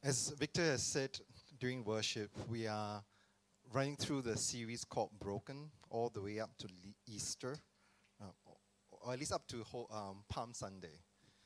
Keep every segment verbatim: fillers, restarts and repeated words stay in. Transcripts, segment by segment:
As Victor has said during worship, we are running through the series called Broken, all the way up to Le- Easter, uh, or at least up to whole, um, Palm Sunday.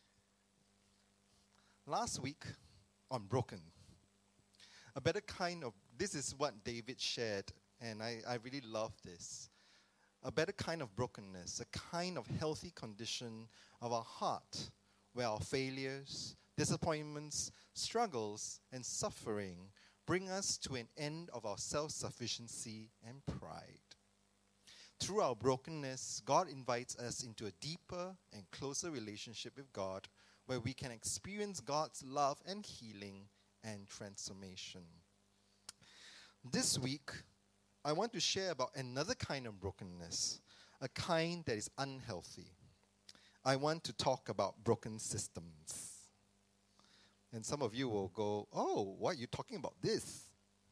Last week on Broken, a better kind of, this is what David shared, and I, I really love this. A better kind of brokenness, a kind of healthy condition of our heart, where our failures, disappointments, struggles, and suffering bring us to an end of our self-sufficiency and pride. Through our brokenness, God invites us into a deeper and closer relationship with God, where we can experience God's love and healing and transformation. This week, I want to share about another kind of brokenness, a kind that is unhealthy. I want to talk about broken systems. And some of you will go, oh, what are you talking about this?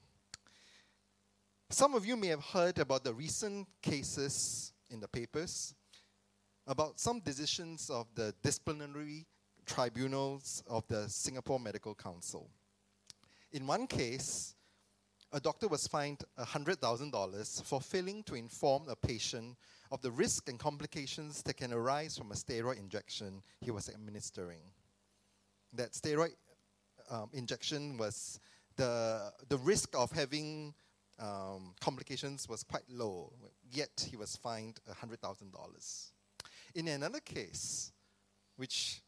Some of you may have heard about the recent cases in the papers about some decisions of the disciplinary tribunals of the Singapore Medical Council. In one case, a doctor was fined one hundred thousand dollars for failing to inform a patient of the risk and complications that can arise from a steroid injection he was administering. That steroid um, injection was, the, the risk of having um, complications was quite low, yet he was fined one hundred thousand dollars. In another case, which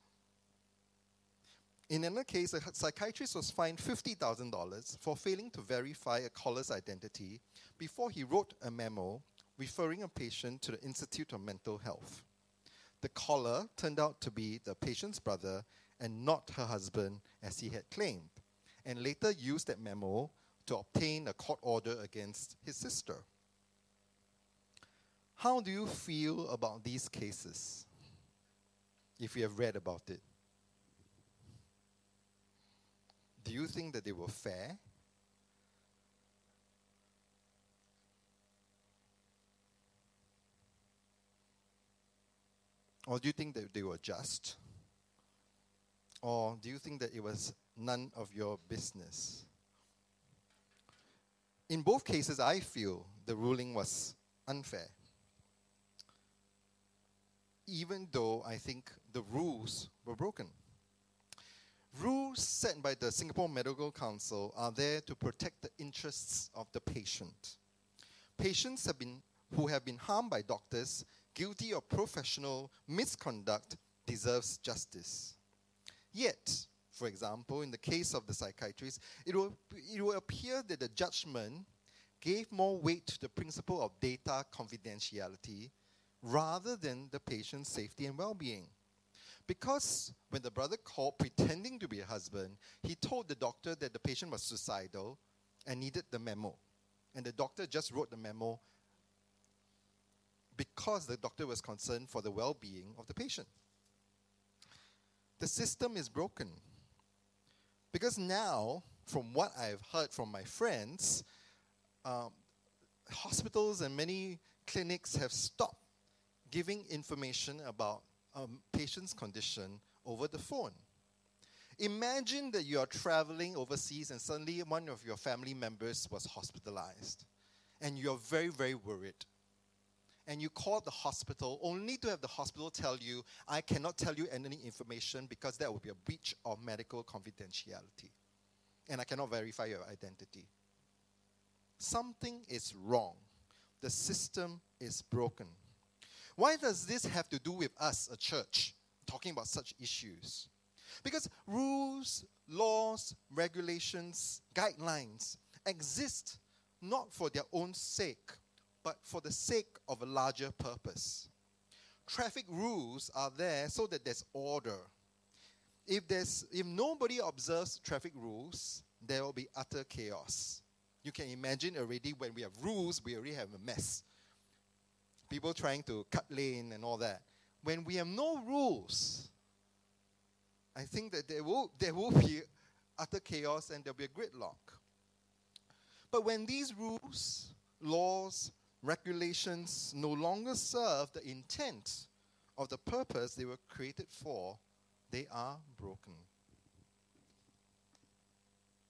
In another case, a psychiatrist was fined fifty thousand dollars for failing to verify a caller's identity before he wrote a memo referring a patient to the Institute of Mental Health. The caller turned out to be the patient's brother and not her husband, as he had claimed, and later used that memo to obtain a court order against his sister. How do you feel about these cases, if you have read about it? Do you think that they were fair? Or do you think that they were just? Or do you think that it was none of your business? In both cases, I feel the ruling was unfair. Even though I think the rules were broken. Rules set by the Singapore Medical Council are there to protect the interests of the patient. Patients have been, who have been harmed by doctors guilty of professional misconduct deserves justice. Yet, for example, in the case of the psychiatrist, it will, it will appear that the judgment gave more weight to the principle of data confidentiality rather than the patient's safety and well-being. Because when the brother called pretending to be a husband, he told the doctor that the patient was suicidal and needed the memo. And the doctor just wrote the memo because the doctor was concerned for the well-being of the patient. The system is broken. Because now, from what I've heard from my friends, um, hospitals and many clinics have stopped giving information about a patient's condition over the phone. Imagine that you are traveling overseas and suddenly one of your family members was hospitalized and you're very, very worried. And you call the hospital only to have the hospital tell you, I cannot tell you any information because that would be a breach of medical confidentiality. And I cannot verify your identity. Something is wrong. The system is broken. Why does this have to do with us, a church, talking about such issues? Because rules, laws, regulations, guidelines exist not for their own sake, but for the sake of a larger purpose. Traffic rules are there so that there's order. If there's, if nobody observes traffic rules, there will be utter chaos. You can imagine already when we have rules, we already have a mess. People trying to cut lane and all that. When we have no rules, I think that there will, there will be utter chaos and there will be a gridlock. But when these rules, laws, regulations no longer serve the intent of the purpose they were created for, they are broken.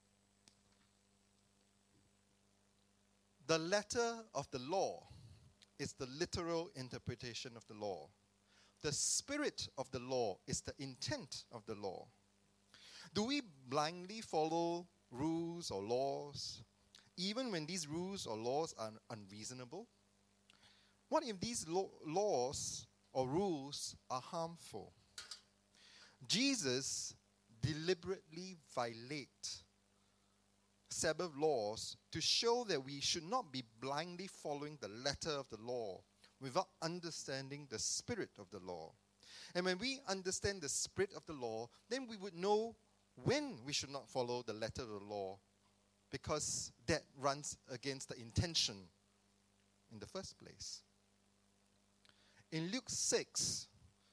The letter of the law is the literal interpretation of the law. The spirit of the law is the intent of the law. Do we blindly follow rules or laws, even when these rules or laws are unreasonable? What if these lo- laws or rules are harmful? Jesus deliberately violates Sabbath laws to show that we should not be blindly following the letter of the law without understanding the spirit of the law. And when we understand the spirit of the law, then we would know when we should not follow the letter of the law, because that runs against the intention in the first place. In Luke six,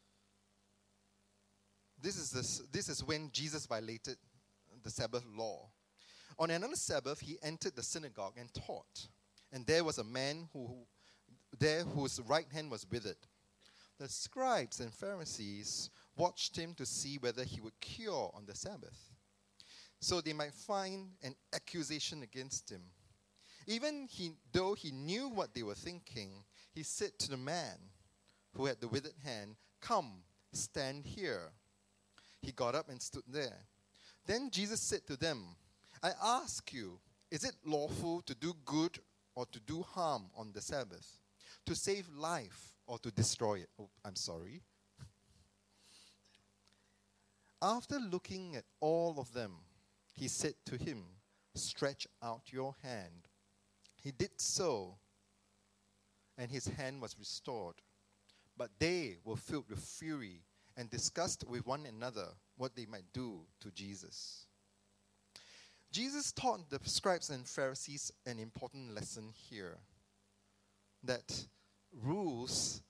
this is, this, this is when Jesus violated the Sabbath law. On another Sabbath, he entered the synagogue and taught. And there was a man who, there whose right hand was withered. The scribes and Pharisees watched him to see whether he would cure on the Sabbath, so they might find an accusation against him. Even he, though he knew what they were thinking, he said to the man who had the withered hand, "Come, stand here." He got up and stood there. Then Jesus said to them, "I ask you, is it lawful to do good or to do harm on the Sabbath? To save life or to destroy it?" Oh, I'm sorry. After looking at all of them, he said to him, "Stretch out your hand." He did so, and his hand was restored. But they were filled with fury and discussed with one another what they might do to Jesus. Jesus taught the scribes and Pharisees an important lesson here, that rules,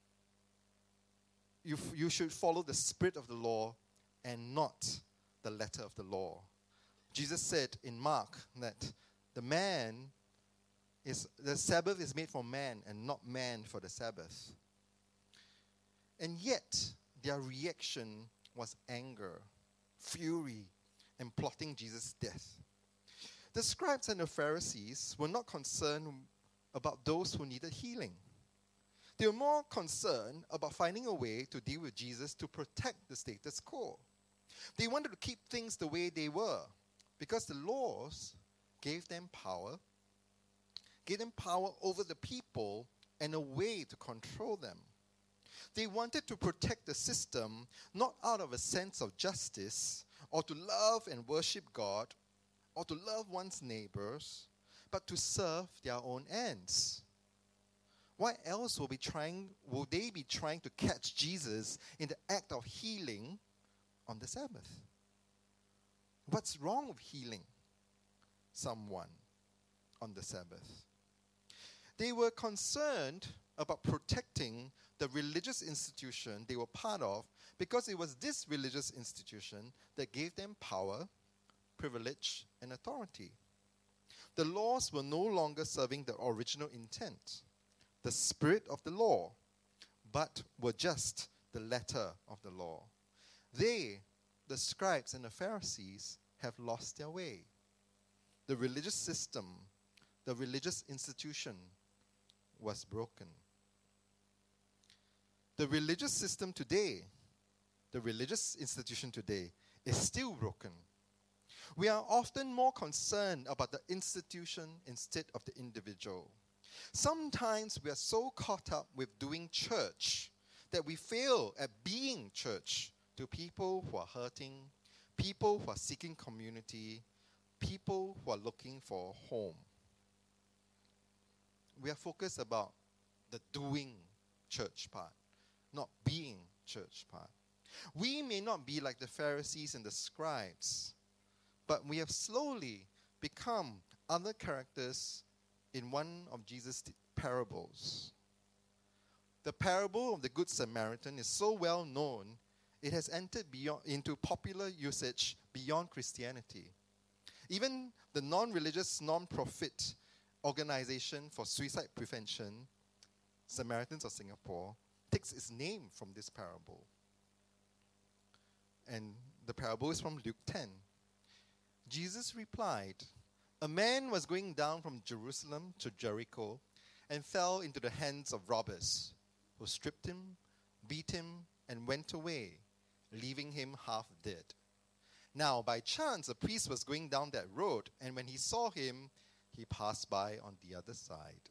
you, f- you should follow the spirit of the law and not the letter of the law. Jesus said in Mark that the man is, the Sabbath is made for man and not man for the Sabbath. And yet, their reaction was anger, fury, and plotting Jesus' death. The scribes and the Pharisees were not concerned about those who needed healing. They were more concerned about finding a way to deal with Jesus to protect the status quo. They wanted to keep things the way they were because the laws gave them power, gave them power over the people and a way to control them. They wanted to protect the system not out of a sense of justice or to love and worship God or to love one's neighbors, but to serve their own ends. Why else will be trying will they be trying to catch Jesus in the act of healing on the Sabbath? What's wrong with healing someone on the Sabbath? They were concerned about protecting the religious institution they were part of, because it was this religious institution that gave them power, privilege, and authority. The laws were no longer serving the original intent, the spirit of the law, but were just the letter of the law. They, the scribes and the Pharisees, have lost their way. The religious system, the religious institution was broken. The religious system today, the religious institution today, is still broken. We are often more concerned about the institution instead of the individual. Sometimes we are so caught up with doing church that we fail at being church to people who are hurting, people who are seeking community, people who are looking for a home. We are focused about the doing church part, not being church part. We may not be like the Pharisees and the scribes, but we have slowly become other characters in one of Jesus' parables. The parable of the Good Samaritan is so well known, it has entered beyond, into popular usage beyond Christianity. Even the non-religious, non-profit organization for suicide prevention, Samaritans of Singapore, takes its name from this parable. And the parable is from Luke ten. Jesus replied, A man was going down from Jerusalem to Jericho and fell into the hands of robbers, who stripped him, beat him, and went away, leaving him half dead. Now, by chance, a priest was going down that road, and when he saw him, he passed by on the other side.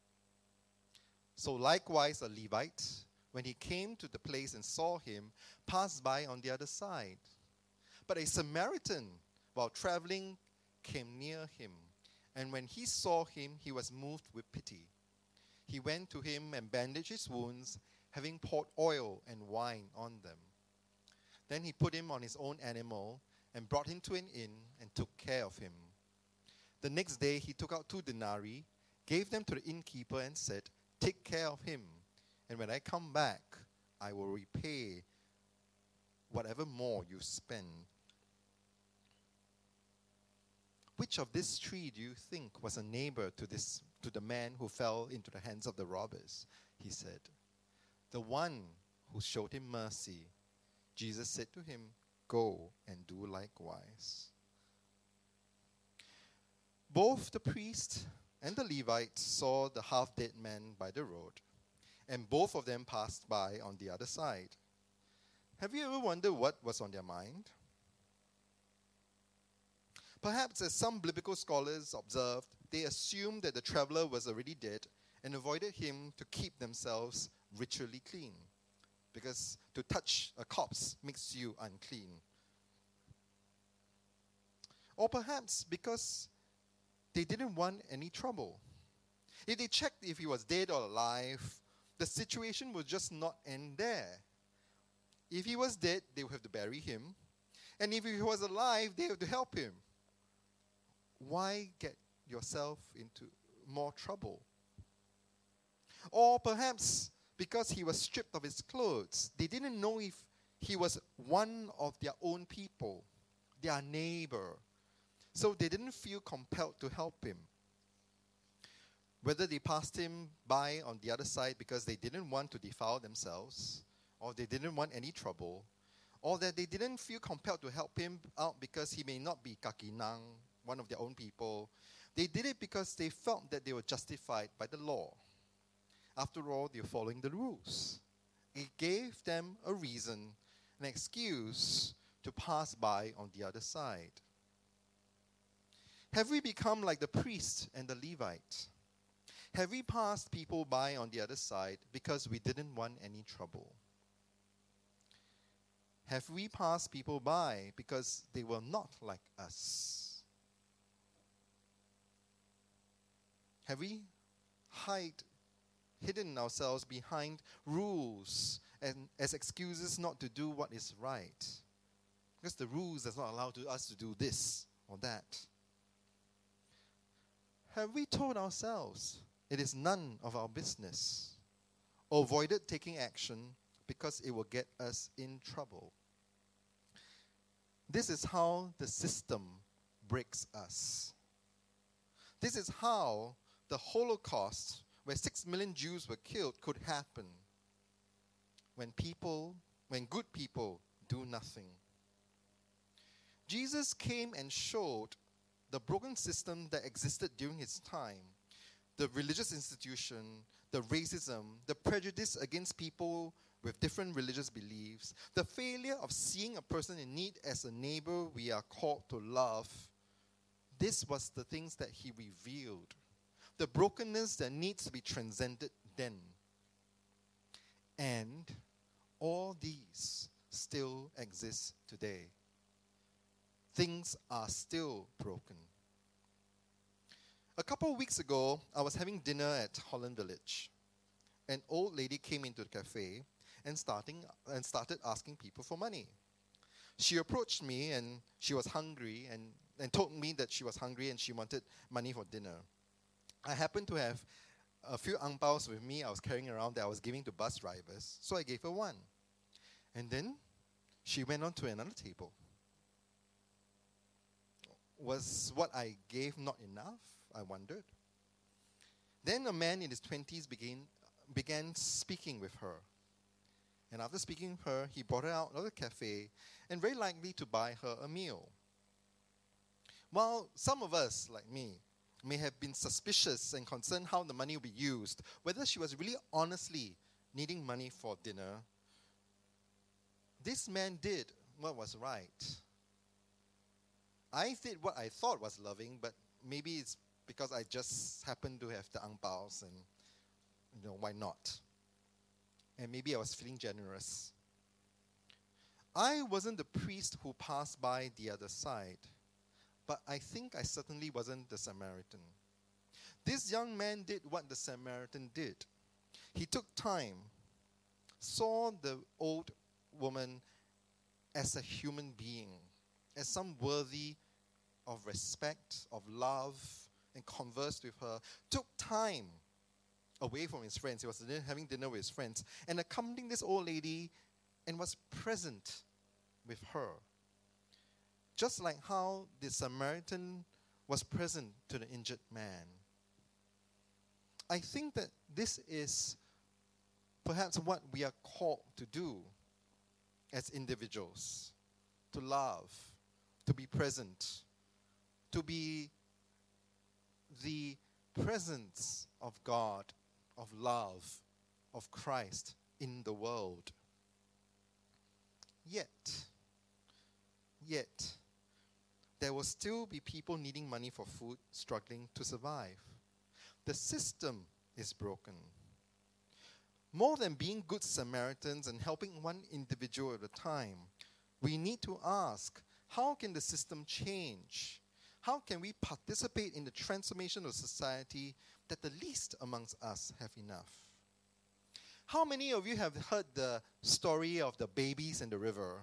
So likewise, a Levite, when he came to the place and saw him, passed by on the other side. But a Samaritan, while traveling, came near him, and when he saw him, he was moved with pity. He went to him and bandaged his wounds, having poured oil and wine on them. Then he put him on his own animal and brought him to an inn and took care of him. The next day he took out two denarii, gave them to the innkeeper, and said, "Take care of him, and when I come back, I will repay whatever more you spend." Which of these three do you think was a neighbor to this to the man who fell into the hands of the robbers? He said. The one who showed him mercy. Jesus said to him, "Go and do likewise." Both the priest and the Levite saw the half-dead man by the road, and both of them passed by on the other side. Have you ever wondered what was on their mind? Perhaps, as some biblical scholars observed, they assumed that the traveler was already dead and avoided him to keep themselves ritually clean, because to touch a corpse makes you unclean. Or perhaps because they didn't want any trouble. If they checked if he was dead or alive, the situation would just not end there. If he was dead, they would have to bury him. And if he was alive, they have to help him. Why get yourself into more trouble? Or perhaps because he was stripped of his clothes, they didn't know if he was one of their own people, their neighbor. So they didn't feel compelled to help him. Whether they passed him by on the other side because they didn't want to defile themselves, or they didn't want any trouble, or that they didn't feel compelled to help him out because he may not be kakinang, one of their own people. They did it because they felt that they were justified by the law. After all, they were following the rules. It gave them a reason, an excuse to pass by on the other side. Have we become like the priest and the Levite? Have we passed people by on the other side because we didn't want any trouble? Have we passed people by because they were not like us? Have we hide, hidden ourselves behind rules and as excuses not to do what is right? Because the rules does not allow to us to do this or that. Have we told ourselves it is none of our business, or avoided taking action because it will get us in trouble? This is how the system breaks us. This is how the Holocaust, where six million Jews were killed, could happen. When people, when good people do nothing. Jesus came and showed the broken system that existed during his time. The religious institution, the racism, the prejudice against people with different religious beliefs, the failure of seeing a person in need as a neighbor we are called to love. This was the things that he revealed. The brokenness that needs to be transcended then. And all these still exist today. Things are still broken. A couple of weeks ago, I was having dinner at Holland Village. An old lady came into the cafe and starting and started asking people for money. She approached me and she was hungry and, and told me that she was hungry and she wanted money for dinner. I happened to have a few ang paos with me I was carrying around that I was giving to bus drivers, so I gave her one. And then she went on to another table. Was what I gave not enough? I wondered. Then a man in his twenties began, began speaking with her. And after speaking with her, he brought her out of the cafe and very likely to buy her a meal. While some of us, like me, may have been suspicious and concerned how the money would be used, whether she was really honestly needing money for dinner, this man did what was right. I did what I thought was loving, but maybe it's because I just happened to have the ang paos and, you know, why not? And maybe I was feeling generous. I wasn't the priest who passed by the other side, but I think I certainly wasn't the Samaritan. This young man did what the Samaritan did. He took time, saw the old woman as a human being, as some worthy of respect, of love, and conversed with her, took time away from his friends. He was having dinner with his friends, and accompanying this old lady, and was present with her. Just like how the Samaritan was present to the injured man. I think that this is perhaps what we are called to do as individuals. To love, to be present, to be the presence of God, of love, of Christ in the world. Yet, yet, there will still be people needing money for food, struggling to survive. The system is broken. More than being good Samaritans and helping one individual at a time, we need to ask, how can the system change? How can we participate in the transformation of society that the least amongst us have enough? How many of you have heard the story of the babies in the river?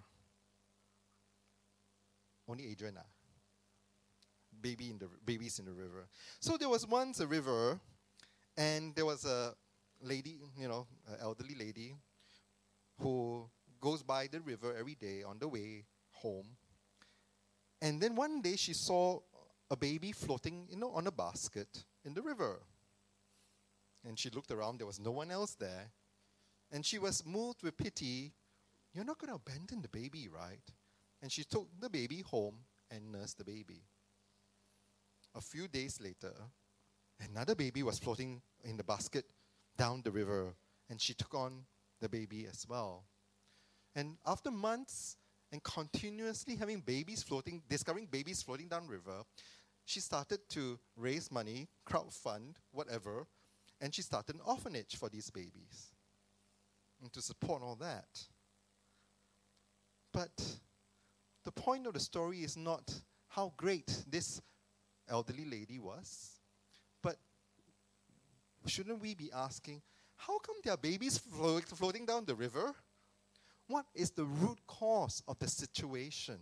Only Adrian, ah? Baby in the babies in the river. So there was once a river, and there was a lady, you know, an elderly lady, who goes by the river every day on the way home. And then one day she saw a baby floating, you know, on a basket in the river. And she looked around, there was no one else there. And she was moved with pity. You're not going to abandon the baby, right? And she took the baby home and nursed the baby. A few days later, another baby was floating in the basket down the river, and she took on the baby as well. And after months and continuously having babies floating, discovering babies floating down river, she started to raise money, crowdfund, whatever, and she started an orphanage for these babies and to support all that. But the point of the story is not how great this elderly lady was, but shouldn't we be asking, how come there are babies flo- floating down the river? What is the root cause of the situation?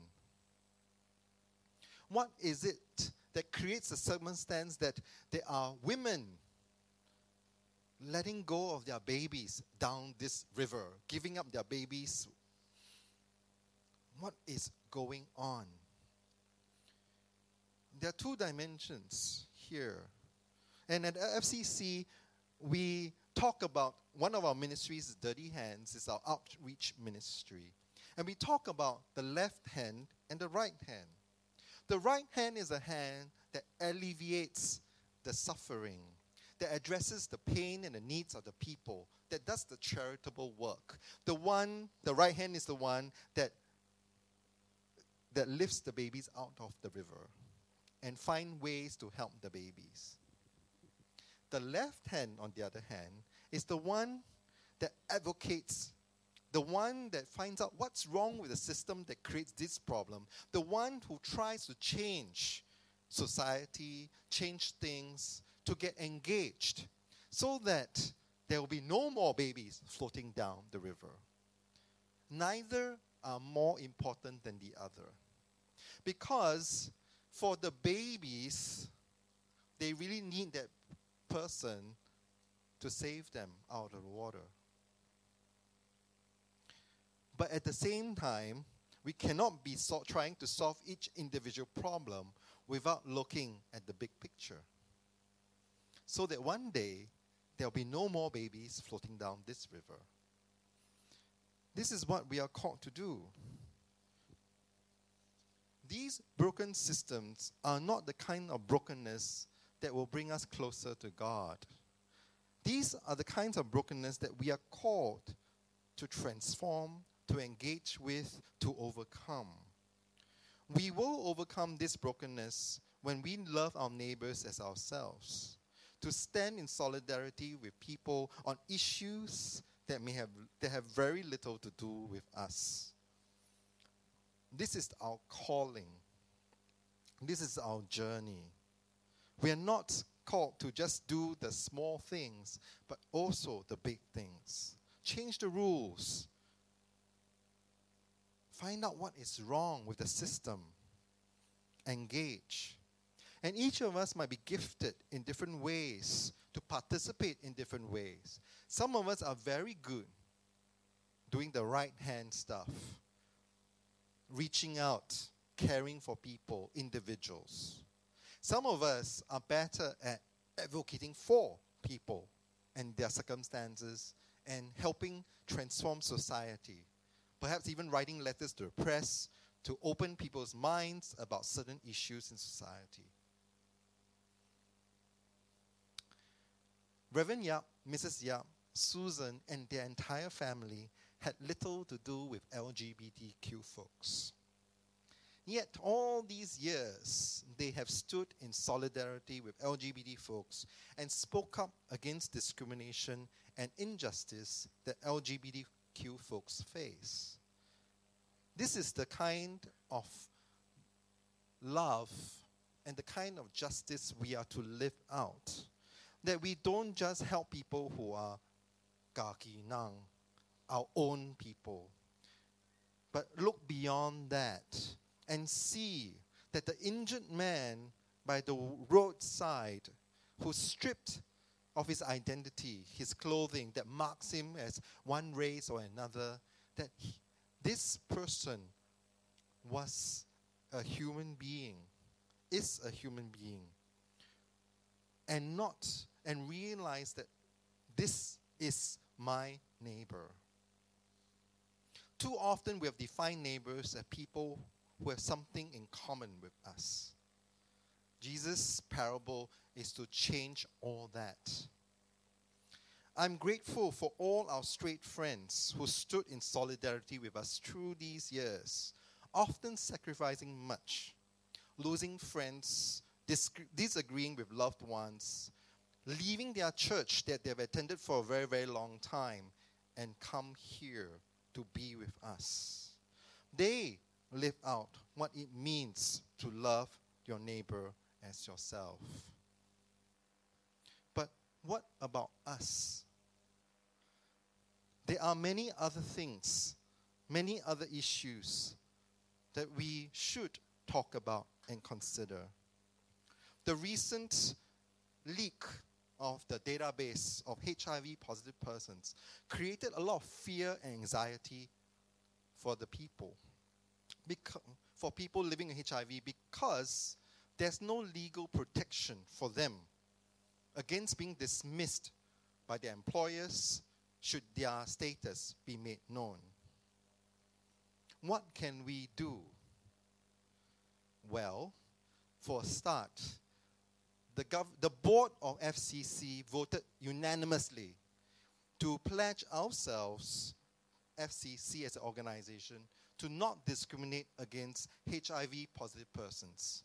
What is it that creates a circumstance that there are women letting go of their babies down this river, giving up their babies? What is going on? There are two dimensions here. And at F C C, we talk about, one of our ministries, Dirty Hands, is our outreach ministry. And we talk about the left hand and the right hand. The right hand is a hand that alleviates the suffering, that addresses the pain and the needs of the people, that does the charitable work. The one, the right hand is the one that, that lifts the babies out of the river and find ways to help the babies. The left hand, on the other hand, is the one that advocates, the one that finds out what's wrong with the system that creates this problem, the one who tries to change society, change things, to get engaged so that there will be no more babies floating down the river. Neither are more important than the other. Because for the babies, they really need that person to save them out of the water. But at the same time, we cannot be so- trying to solve each individual problem without looking at the big picture. So that one day, there will be no more babies floating down this river. This is what we are called to do. These broken systems are not the kind of brokenness that will bring us closer to God. These are the kinds of brokenness that we are called to transform, to engage with, to overcome. We will overcome this brokenness when we love our neighbors as ourselves, to stand in solidarity with people on issues that may have that have very little to do with us. This is our calling. This is our journey. We are not called to just do the small things, but also the big things. Change the rules. Find out what is wrong with the system. Engage. And each of us might be gifted in different ways to participate in different ways. Some of us are very good doing the right hand stuff, reaching out, caring for people, individuals. Some of us are better at advocating for people and their circumstances and helping transform society. Perhaps even writing letters to the press to open people's minds about certain issues in society. Reverend Yap, Missus Yap, Susan, and their entire family had little to do with L G B T Q folks. Yet all these years, they have stood in solidarity with L G B T folks and spoke up against discrimination and injustice that L G B T Q folks face. This is the kind of love and the kind of justice we are to live out. That we don't just help people who are kaki nang, our own people, but look beyond that and see that the injured man by the roadside who's stripped of his identity, his clothing that marks him as one race or another, that he, this person was a human being, is a human being, and not, and realize that this is my neighbor. Too often we have defined neighbors as people who have something in common with us. Jesus' parable is to change all that. I'm grateful for all our straight friends who stood in solidarity with us through these years, often sacrificing much, losing friends, dis- disagreeing with loved ones, leaving their church that they've attended for a very, very long time and come here to be with us. They live out what it means to love your neighbor as yourself. But what about us? There are many other things, many other issues that we should talk about and consider. The recent leak of the database of H I V positive persons created a lot of fear and anxiety for the people, Beca- for people living with H I V, because there's no legal protection for them against being dismissed by their employers should their status be made known. What can we do? Well, for a start, the, gov- the board of F C C voted unanimously to pledge ourselves, F C C as an organization, to not discriminate against H I V positive persons.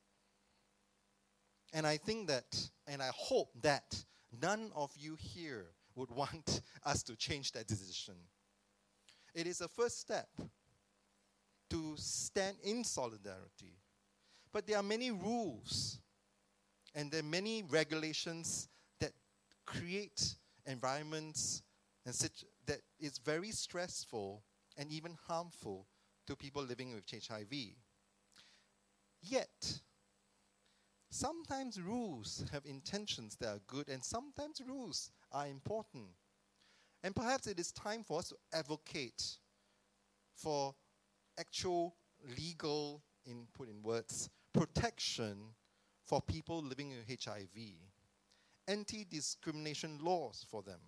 And I think that, and I hope that none of you here would want us to change that decision. It is a first step to stand in solidarity. But there are many rules and there are many regulations that create environments and situ- that is very stressful and even harmful to people living with H I V. Yet, sometimes rules have intentions that are good, and sometimes rules are important. And perhaps it is time for us to advocate for actual legal, in put in words, protection for people living with H I V, anti-discrimination laws for them.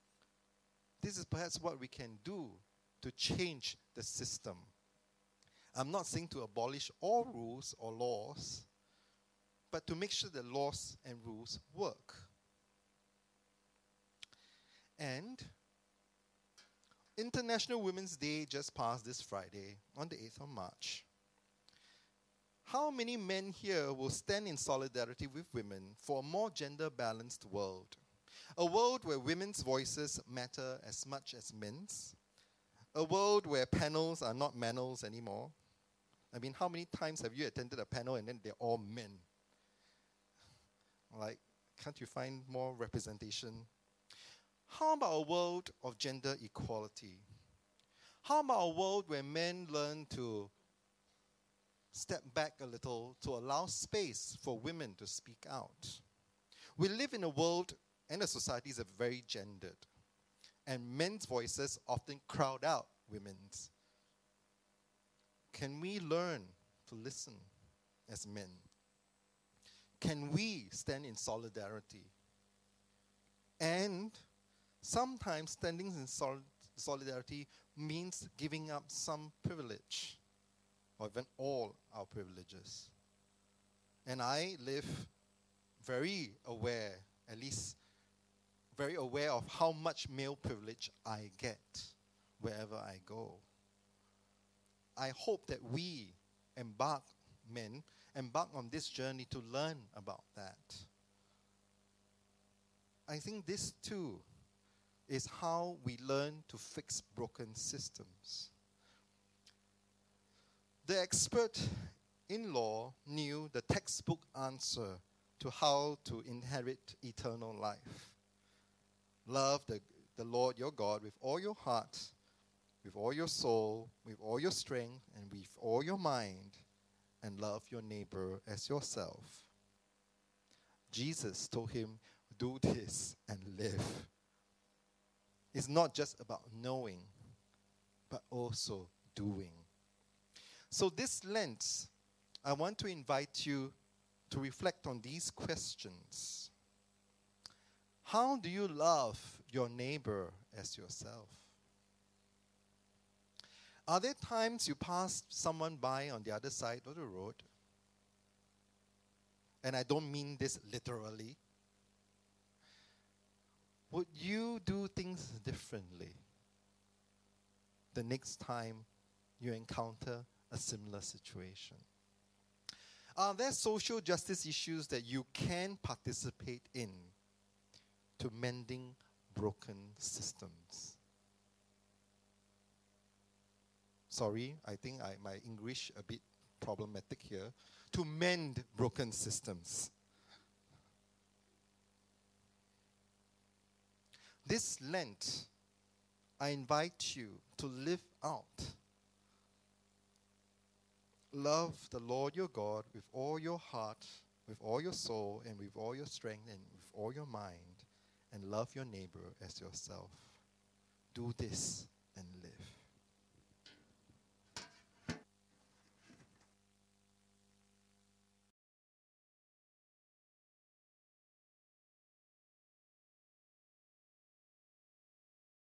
This is perhaps what we can do to change the system. I'm not saying to abolish all rules or laws, but to make sure the laws and rules work. And International Women's Day just passed this Friday, on the eighth of March. How many men here will stand in solidarity with women for a more gender-balanced world? A world where women's voices matter as much as men's? A world where panels are not manels anymore? I mean, how many times have you attended a panel and then they're all men? Like, can't you find more representation? How about a world of gender equality? How about a world where men learn to step back a little to allow space for women to speak out? We live in a world and a society that is very gendered, and men's voices often crowd out women's. Can we learn to listen as men? Can we stand in solidarity? And sometimes standing in sol- solidarity means giving up some privilege, or even all our privileges. And I live very aware, at least very aware of how much male privilege I get wherever I go. I hope that we embark, men, embark on this journey to learn about that. I think this too is how we learn to fix broken systems. The expert in law knew the textbook answer to how to inherit eternal life. Love the, the Lord your God with all your heart, with all your soul, with all your strength, and with all your mind, and love your neighbor as yourself. Jesus told him, do this and live. It's not just about knowing, but also doing. So this Lent, I want to invite you to reflect on these questions. How do you love your neighbor as yourself? Are there times you pass someone by on the other side of the road? And I don't mean this literally. Would you do things differently the next time you encounter a similar situation? Are there social justice issues that you can participate in to mending broken systems? Sorry, I think I, my English a bit problematic here. To mend broken systems. This Lent, I invite you to live out. Love the Lord your God with all your heart, with all your soul, and with all your strength, and with all your mind, and love your neighbor as yourself. Do this and live.